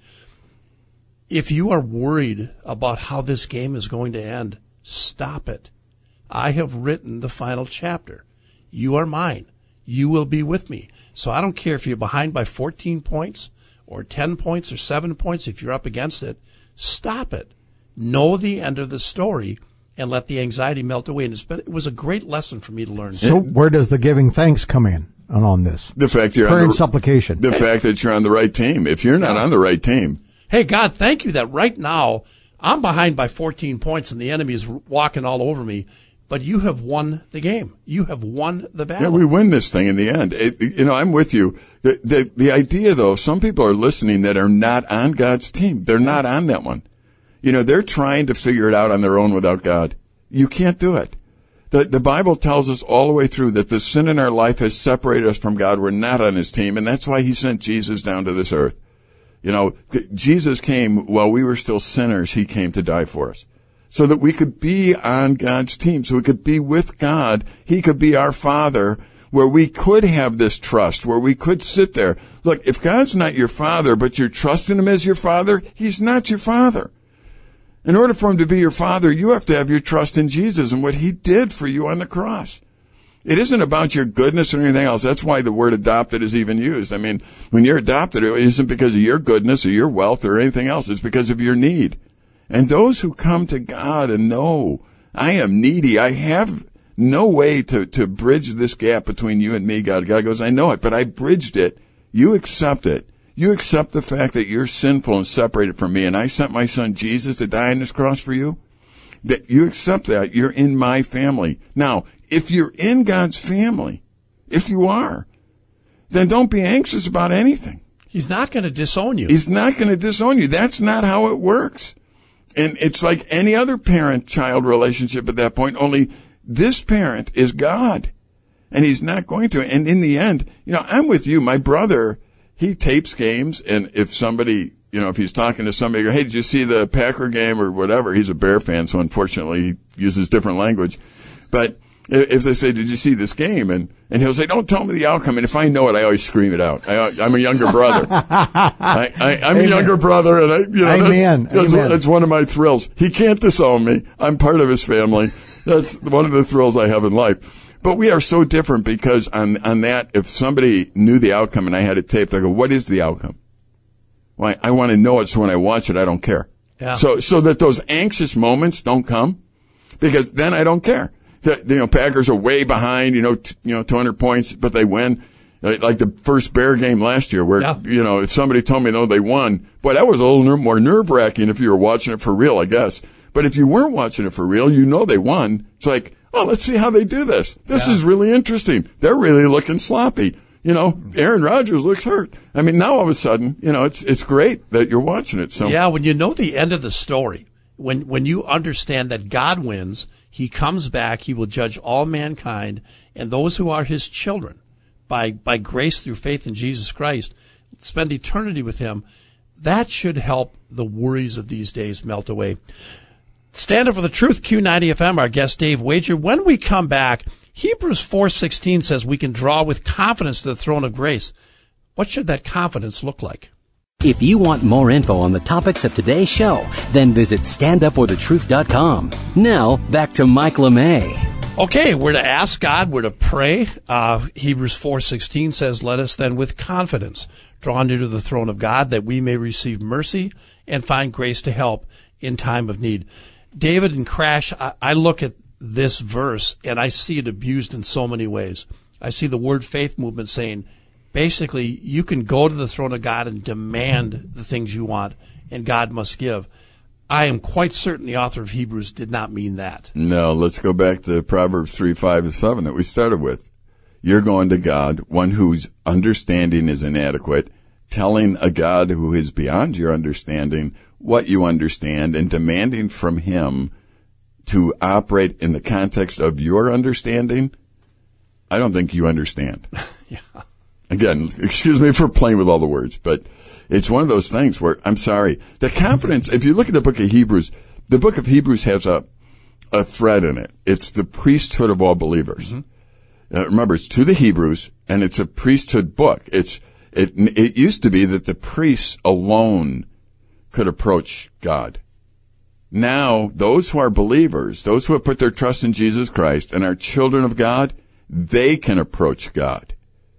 if you are worried about how this game is going to end, stop it. I have written the final chapter. You are mine. You will be with me. So I don't care if you're behind by fourteen points or ten points or seven points. If you're up against it, stop it. Know the end of the story and let the anxiety melt away. And it's been, it was a great lesson for me to learn. So where does the giving thanks come in on, on this? The fact you're Prayer on and the, supplication. The fact that you're on the right team. If you're not yeah. on the right team. Hey, God, thank you that right now I'm behind by fourteen points and the enemy is walking all over me. But you have won the game. You have won the battle. Yeah, we win this thing in the end. It, you know, I'm with you. The, the, the idea, though, some people are listening that are not on God's team. They're not on that one. You know, they're trying to figure it out on their own without God. You can't do it. The, the Bible tells us all the way through that the sin in our life has separated us from God. We're not on his team, and that's why he sent Jesus down to this earth. You know, Jesus came while we were still sinners. He came to die for us so that we could be on God's team, so we could be with God. He could be our Father, where we could have this trust, where we could sit there. Look, if God's not your Father, but you're trusting him as your Father, he's not your Father. In order for him to be your Father, you have to have your trust in Jesus and what he did for you on the cross. It isn't about your goodness or anything else. That's why the word adopted is even used. I mean, when you're adopted, it isn't because of your goodness or your wealth or anything else. It's because of your need. And those who come to God and know, I am needy, I have no way to, to bridge this gap between you and me, God. God goes, I know it, but I bridged it. You accept it. You accept the fact that you're sinful and separated from me, and I sent my son Jesus to die on this cross for you. That you accept that. You're in my family. Now, if you're in God's family, if you are, then don't be anxious about anything. He's not going to disown you. He's not going to disown you. That's not how it works. And it's like any other parent-child relationship at that point, only this parent is God, and he's not going to. And in the end, you know, I'm with you. My brother, he tapes games, and if somebody, you know, if he's talking to somebody, go, hey, did you see the Packer game or whatever? He's a Bear fan, so unfortunately he uses different language. But if they say, did you see this game? And, and he'll say, don't tell me the outcome. And if I know it, I always scream it out. I, I'm a younger brother. I, I, I'm Amen. a younger brother, and I, you know, Amen. That's, that's, Amen. that's one of my thrills. He can't disown me. I'm part of his family. That's one of the thrills I have in life. But we are so different because on, on that, if somebody knew the outcome and I had it taped, I go, what is the outcome? Well, I, I want to know it, so when I watch it, I don't care. Yeah. So, so that those anxious moments don't come, because then I don't care. The, you know, Packers are way behind, you know, t- you know, two hundred points, but they win. Like the first Bear game last year where, yeah. you know, if somebody told me, no, they won, boy, that was a little more nerve-wracking if you were watching it for real, I guess. But if you weren't watching it for real, you know they won. It's like, oh, let's see how they do this. This yeah. is really interesting. They're really looking sloppy. You know, Aaron Rodgers looks hurt. I mean, now all of a sudden, you know, it's it's great that you're watching it. So yeah, when you know the end of the story, when when you understand that God wins, he comes back, he will judge all mankind, and those who are his children, by by grace through faith in Jesus Christ, spend eternity with him. That should help the worries of these days melt away. Stand Up for the Truth, Q ninety F M, our guest Dave Wager. When we come back, Hebrews four sixteen says we can draw with confidence to the throne of grace. What should that confidence look like? If you want more info on the topics of today's show, then visit stand up for the truth dot com. Now, back to Mike LeMay. Okay, we're to ask God, we're to pray. Uh, Hebrews four sixteen says, let us then with confidence draw near to the throne of God, that we may receive mercy and find grace to help in time of need. David and Crash, I, I look at this verse and I see it abused in so many ways. I see the Word Faith movement saying, basically, you can go to the throne of God and demand the things you want, and God must give. I am quite certain the author of Hebrews did not mean that. No, let's go back to Proverbs three, five, and seven that we started with. You're going to God, one whose understanding is inadequate, telling a God who is beyond your understanding what you understand, and demanding from him to operate in the context of your understanding. I don't think you understand. Yeah. Again, excuse me for playing with all the words, but it's one of those things where, I'm sorry, the confidence, if you look at the book of Hebrews, the book of Hebrews has a, a thread in it. It's the priesthood of all believers. Mm-hmm. Uh, remember, it's to the Hebrews, and it's a priesthood book. It's, it, it used to be that the priests alone could approach God. Now, those who are believers, those who have put their trust in Jesus Christ and are children of God, they can approach God.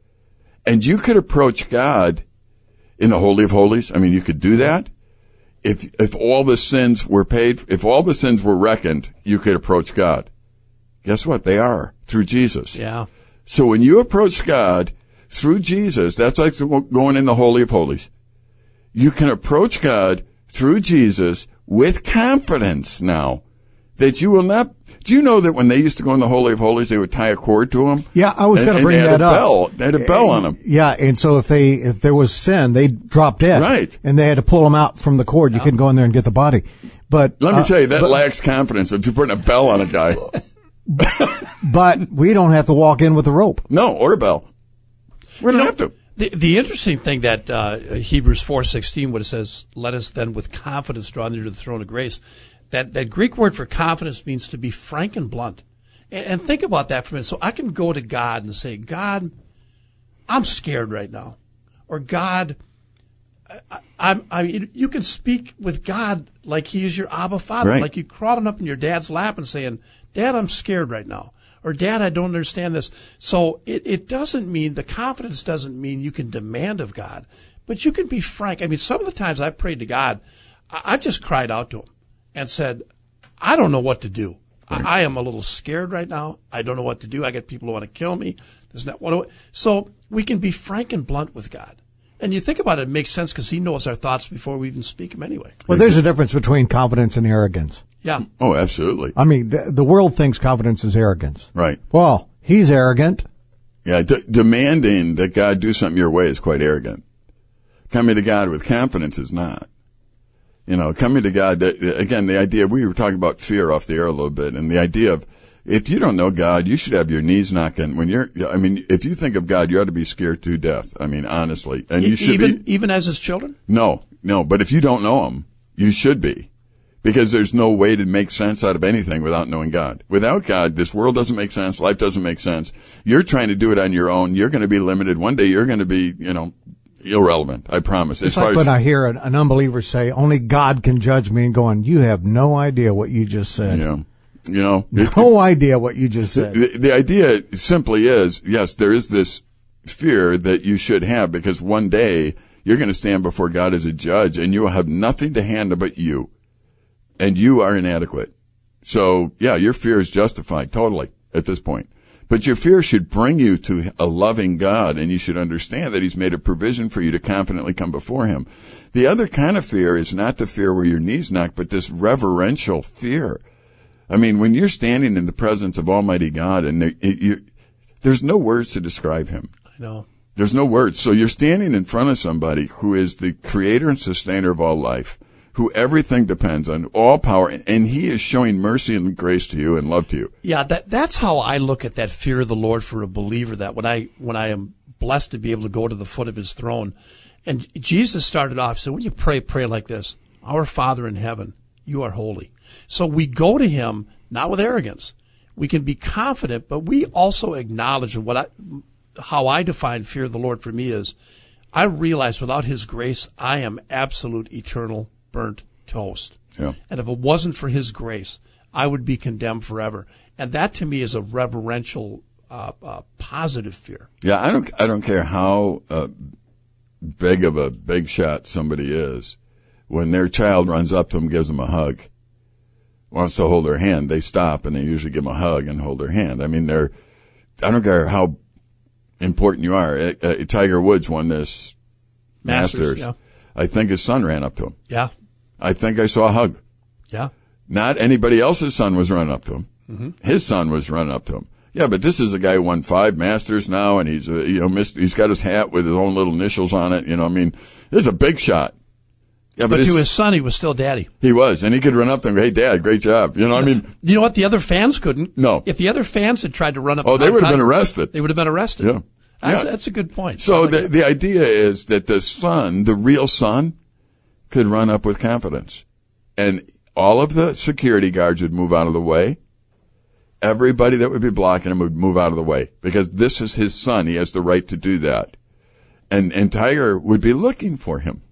And you could approach God in the Holy of Holies. I mean, you could do that. If if all the sins were paid, if all the sins were reckoned, you could approach God. Guess what? They are, through Jesus. Yeah. So when you approach God through Jesus, that's like going in the Holy of Holies. You can approach God through Jesus with confidence now that you will not. Do you know that when they used to go in the Holy of Holies, they would tie a cord to them? Yeah, I was going to bring that that up. Bell. They had a bell on them. Yeah, and so if they if there was sin, they dropped dead. Right. And they had to pull them out from the cord. You yeah. couldn't go in there and get the body. But let me uh, tell you, that but, lacks confidence if you're putting a bell on a guy. But we don't have to walk in with a rope. No, or a bell. We don't You know, have to. The, the interesting thing that uh, Hebrews four sixteen, what it says, let us then with confidence draw near to the throne of grace, that, that Greek word for confidence means to be frank and blunt. And, and think about that for a minute. So I can go to God and say, God, I'm scared right now. Or God, I, I'm, I mean, you can speak with God like he is your Abba Father, Right. like you crawling up in your dad's lap and saying, Dad, I'm scared right now. Or, Dad, I don't understand this. So it, it doesn't mean, the confidence doesn't mean you can demand of God, but you can be frank. I mean, some of the times I've prayed to God, I, I've just cried out to him and said, I don't know what to do. Right. I, I am a little scared right now. I don't know what to do. I got people who want to kill me. There's not, what do I, so we can be frank and blunt with God. And you think about it, it makes sense because he knows our thoughts before we even speak them anyway. Well, there's a difference between confidence and arrogance. Yeah. Oh, absolutely. I mean, the, the world thinks confidence is arrogance. Right. Well, he's arrogant. Yeah, d- demanding that God do something your way is quite arrogant. Coming to God with confidence is not. You know, coming to God, again, the idea, we were talking about fear off the air a little bit, and the idea of, if you don't know God, you should have your knees knocking. When you're, I mean, if you think of God, you ought to be scared to death. I mean, honestly. And you should even, be. even as his children? No, no, but if you don't know him, you should be. Because there's no way to make sense out of anything without knowing God. Without God, this world doesn't make sense. Life doesn't make sense. You're trying to do it on your own. You're going to be limited. One day you're going to be, you know, irrelevant. I promise. It's as far like as, when I hear an, an unbeliever say, only God can judge me, and going, you have no idea what you just said. you know, you know, it- No idea what you just said. the, the idea simply is, yes, there is this fear that you should have, because one day you're going to stand before God as a judge and you will have nothing to hand but you. And you are inadequate. So, yeah, your fear is justified totally at this point. But your fear should bring you to a loving God, and you should understand that he's made a provision for you to confidently come before him. The other kind of fear is not the fear where your knees knock, but this reverential fear. I mean, when you're standing in the presence of Almighty God, and there, it, you, there's no words to describe him. I know. There's no words. So you're standing in front of somebody who is the creator and sustainer of all life, who everything depends on, all power, and he is showing mercy and grace to you and love to you. Yeah, that that's how I look at that fear of the Lord for a believer, that when I when I am blessed to be able to go to the foot of his throne. And Jesus started off, so when you pray, pray like this: Our Father in heaven, you are holy. So we go to him not with arrogance. We can be confident, but we also acknowledge, and what I how I define fear of the Lord for me is, I realize without his grace, I am absolute eternal burnt toast. Yeah. And if it wasn't for his grace, I would be condemned forever. And that to me is a reverential, uh, uh, positive fear. Yeah, I don't, I don't care how uh, big of a big shot somebody is. When their child runs up to them, gives them a hug, wants to hold their hand, they stop and they usually give them a hug and hold their hand. I mean, they're, I don't care how important you are. Uh, uh, Tiger Woods won this Masters, Masters. yeah. I think his son ran up to him. Yeah. I think I saw a hug. Yeah. Not anybody else's son was running up to him. Mm-hmm. His son was running up to him. Yeah, but this is a guy who won five Masters now, and he's, uh, you know, missed, he's got his hat with his own little initials on it. You know, I mean, this is a big shot. Yeah, But, but, his, to his son, he was still daddy. he was, and he could run up to him. Hey, Dad, great job. You know, I mean, You know what? The other fans couldn't. No. If the other fans had tried to run up, oh, to they would have Tiger, been arrested. They would have been arrested. Yeah. That's, Yeah. that's a good point. So Like the the idea is that the son, the real son, could run up with confidence, and all of the security guards would move out of the way. Everybody that would be blocking him would move out of the way, because this is his son. He has the right to do that. And, and Tiger would be looking for him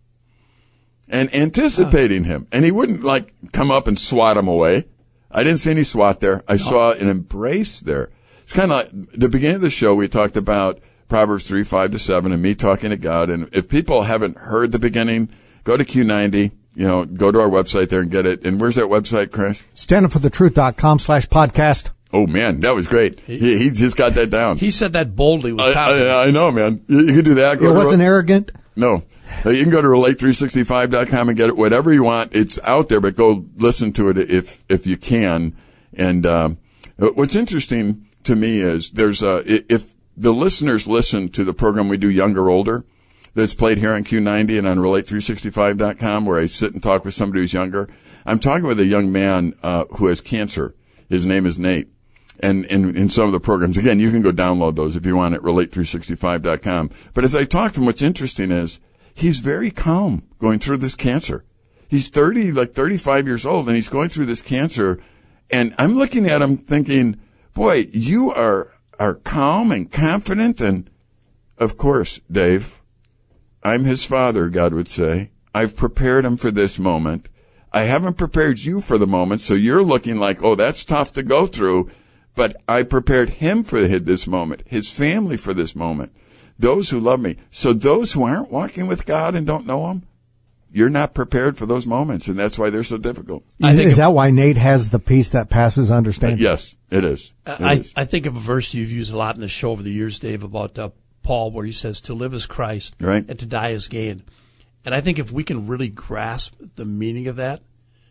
and anticipating him. And he wouldn't like come up and swat him away. I didn't see any swat there. I saw an embrace there. It's kind of like the beginning of the show. We talked about Proverbs three, five to seven and me talking to God. And if people haven't heard the beginning, go to Q ninety, you know, go to our website there and get it. And where's that website, Chris? Standupforthetruth.com slash podcast. Oh, man, that was great. He, he just got that down. he said that boldly with I, confidence. I, I know, man. You, you can do that. Go It to- wasn't arrogant. No. Uh, You can go to relate three sixty-five dot com and get it, whatever you want. It's out there, but go listen to it if, if you can. And, um, what's interesting to me is there's a, if the listeners listen to the program we do, Younger Older, that's played here on Q ninety and on relate three sixty-five dot com, where I sit and talk with somebody who's younger. I'm talking with a young man, uh, who has cancer. His name is Nate. and in, in some of the programs. Again, you can go download those if you want at relate three sixty-five dot com. But as I talked to him, what's interesting is he's very calm going through this cancer. He's thirty, like thirty-five years old, and he's going through this cancer. And I'm looking at him thinking, boy, you are, are calm and confident. And of course, Dave, I'm his father, God would say. I've prepared him for this moment. I haven't prepared you for the moment. So you're looking like, oh, that's tough to go through. But I prepared him for this moment, his family for this moment, those who love me. So those who aren't walking with God and don't know him, you're not prepared for those moments, and that's why they're so difficult. I think is that why Nate has the peace that passes understanding? Uh, yes, it is. It I, is. I think of a verse you've used a lot in the show over the years, Dave, about uh, Paul, where he says, to live is Christ, right, and to die is gain. And I think if we can really grasp the meaning of that,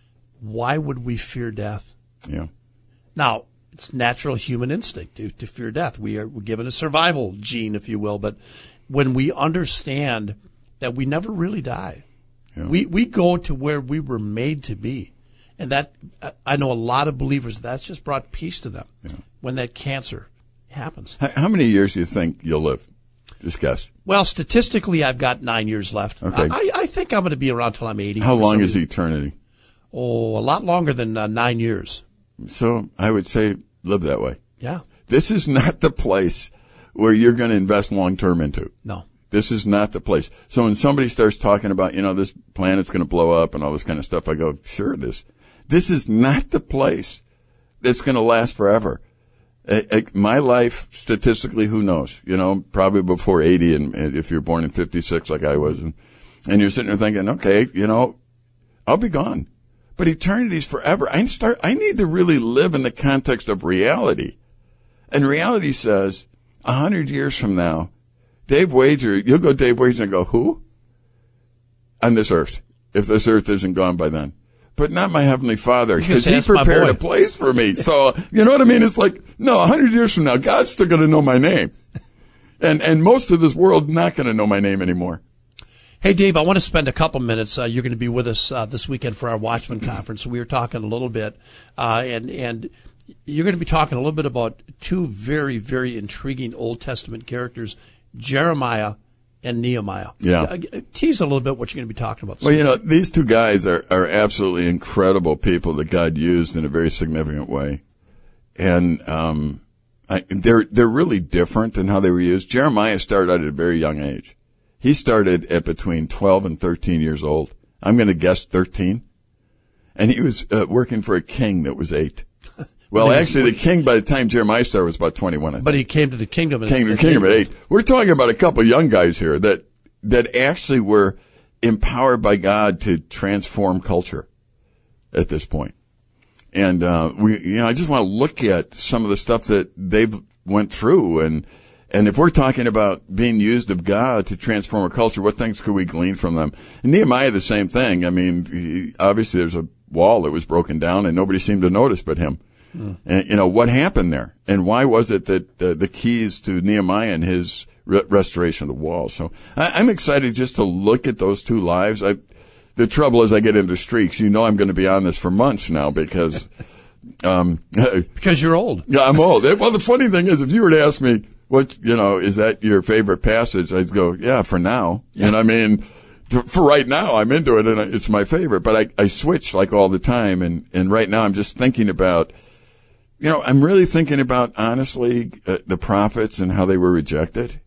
why would we fear death? Yeah. Now, it's natural human instinct to, to fear death. We are we're given a survival gene, if you will, but when we understand that we never really die, yeah. we, we go to where we were made to be. And that, I know a lot of believers, that's just brought peace to them yeah. when that cancer happens. How, how many years do you think you'll live? Just guess. Well, statistically, I've got nine years left. Okay. I, I think I'm going to be around till I'm eighty. How long is eternity? Oh, a lot longer than uh, nine years. So I would say live that way. Yeah. This is not the place where you're going to invest long term into. No. This is not the place. So when somebody starts talking about, you know, this planet's going to blow up and all this kind of stuff, I go, sure it is. This is not the place that's going to last forever. Uh, uh, my life, statistically, who knows? You know, probably before eighty, and, and if you're born in fifty-six like I was, and, and you're sitting there thinking, okay, you know, I'll be gone. But eternity's forever. I start. I need to really live in the context of reality. And reality says, a hundred years from now, Dave Wager, you'll go Dave Wager and go, who? On this earth, if this earth isn't gone by then. But not my Heavenly Father, because He prepared a place for me. So, you know what I mean? It's like, no, a hundred years from now, God's still going to know my name. And and most of this world not going to know my name anymore. Hey, Dave, I want to spend a couple minutes. Uh, you're going to be with us uh, this weekend for our Watchman Conference. We were talking a little bit, uh, and and you're going to be talking a little bit about two very, very intriguing Old Testament characters, Jeremiah and Nehemiah. Yeah. Uh, tease a little bit what you're going to be talking about. Well, you know, these two guys are, are absolutely incredible people that God used in a very significant way. And um, I, they're they're really different in how they were used. Jeremiah started out at a very young age. He started at between twelve and thirteen years old. I'm going to guess thirteen. And he was uh, working for a king that was eight. Well, actually, the king, by the time Jeremiah started, was about twenty-one, I think. But he came to the kingdom at, came to the kingdom at eight. We're talking about a couple of young guys here that that actually were empowered by God to transform culture at this point. And uh we, you know, I just want to look at some of the stuff that they've went through, and and if we're talking about being used of God to transform a culture, what things could we glean from them? And Nehemiah, the same thing. I mean, he, obviously there's a wall that was broken down, and nobody seemed to notice but him. Mm. And, you know, what happened there? And why was it that uh, the keys to Nehemiah and his re- restoration of the wall? So I, I'm excited just to look at those two lives. I, the trouble is I get into streaks. You know I'm going to be on this for months now because... um, because you're old. Yeah, I'm old. Well, the funny thing is, if you were to ask me, what, you know, is that your favorite passage? I'd go, yeah, for now. And I mean, for right now, I'm into it and it's my favorite, but I, I switch like all the time. And, and right now I'm just thinking about, you know, I'm really thinking about, honestly, uh, the prophets and how they were rejected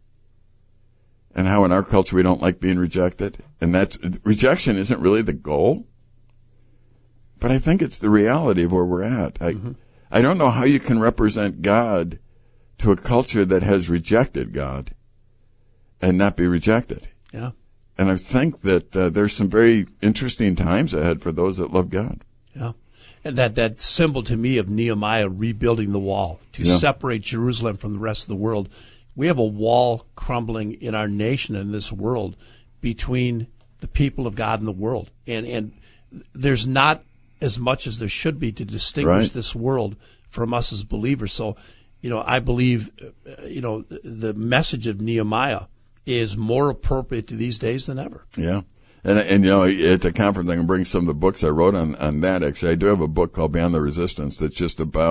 and how in our culture we don't like being rejected. And that's, rejection isn't really the goal, but I think it's the reality of where we're at. I, mm-hmm. I don't know how you can represent God to a culture that has rejected God and not be rejected. Yeah. And I think that uh, there's some very interesting times ahead for those that love God. Yeah. And that, that symbol to me of Nehemiah rebuilding the wall to yeah. separate Jerusalem from the rest of the world. We have a wall crumbling in our nation and this world between the people of God and the world. And, and there's not as much as there should be to distinguish right. this world from us as believers. So, you know, I believe, uh, you know, the message of Nehemiah is more appropriate to these days than ever. Yeah. And, and you know, at the conference, I can bring some of the books I wrote on, on that. Actually, I do have a book called Beyond the Resistance that's just about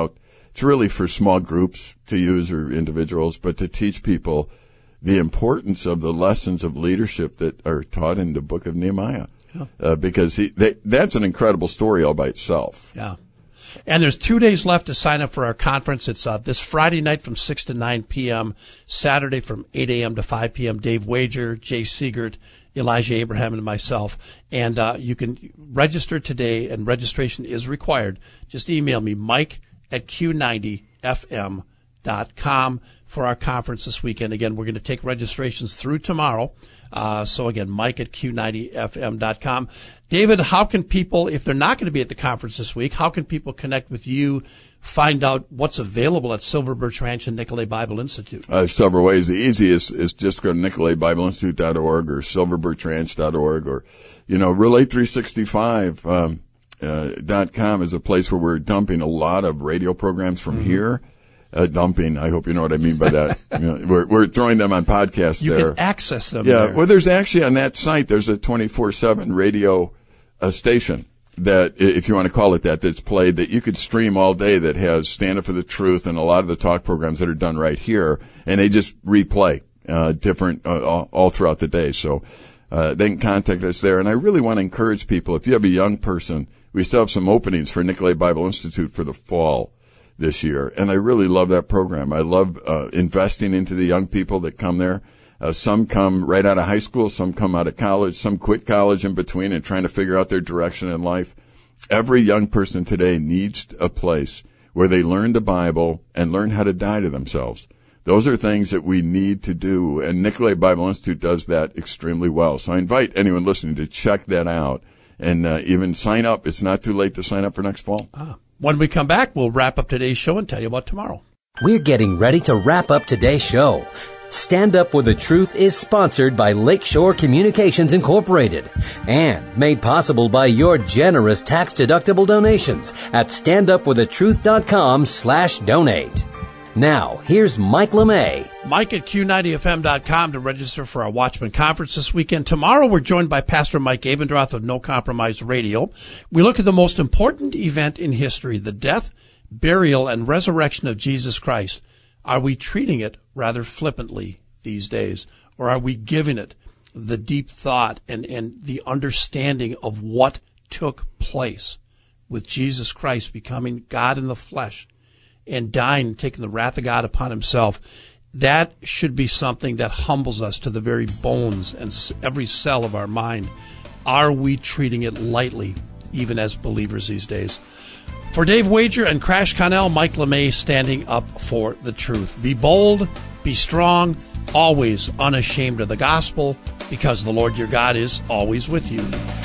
It's really for small groups to use or individuals, but to teach people the importance of the lessons of leadership that are taught in the book of Nehemiah. Yeah. Uh, because he, they, that's an incredible story all by itself. Yeah. And there's two days left to sign up for our conference. It's uh, this Friday night from six to nine p.m., Saturday from eight a.m. to five p.m. Dave Wager, Jay Siegert, Elijah Abraham, and myself. And uh, you can register today, and registration is required. Just email me, Mike at Q ninety F M dot com for our conference this weekend. Again, we're going to take registrations through tomorrow. Uh, so again, Mike at Q ninety F M dot com. David, how can people, if they're not going to be at the conference this week, how can people connect with you, find out what's available at Silver Birch Ranch and Nicolet Bible Institute? Uh, several ways. The easiest is just go to Nicolet Bible Institute dot org or silver birch ranch dot org, or, you know, Relay three sixty-five um, uh, dot com is a place where we're dumping a lot of radio programs from mm-hmm. here. Uh, dumping, I hope you know what I mean by that. You know, we're, we're throwing them on podcasts you there. You can access them Yeah, there. well, there's actually on that site, there's a twenty-four seven radio uh, station that, if you want to call it that, that's played, that you could stream all day, that has Stand Up for the Truth and a lot of the talk programs that are done right here, and they just replay uh, different uh, all, all throughout the day. So uh, they can contact us there. And I really want to encourage people, if you have a young person, we still have some openings for Nicolet Bible Institute for the fall this year. And I really love that program. I love uh, investing into the young people that come there. Uh, some come right out of high school, some come out of college, some quit college in between and trying to figure out their direction in life. Every young person today needs a place where they learn the Bible and learn how to die to themselves. Those are things that we need to do, and Nicolet Bible Institute does that extremely well. So I invite anyone listening to check that out and uh, even sign up. It's not too late to sign up for next fall. Ah. When we come back, we'll wrap up today's show and tell you about tomorrow. We're getting ready to wrap up today's show. Stand Up for the Truth is sponsored by Lakeshore Communications Incorporated and made possible by your generous tax-deductible donations at stand up for the truth dot com slash donate. Now, here's Mike LeMay. Mike at Q ninety F M dot com to register for our Watchman Conference this weekend. Tomorrow, we're joined by Pastor Mike Abendroth of No Compromise Radio. We look at the most important event in history, the death, burial, and resurrection of Jesus Christ. Are we treating it rather flippantly these days, or are we giving it the deep thought and, and the understanding of what took place with Jesus Christ becoming God in the flesh and dying and taking the wrath of God upon himself? That should be something that humbles us to the very bones and every cell of our mind. Are we treating it lightly, even as believers these days? For Dave Wager and Crash Connell, Mike LeMay standing up for the truth. Be bold, be strong, always unashamed of the gospel, because the Lord your God is always with you.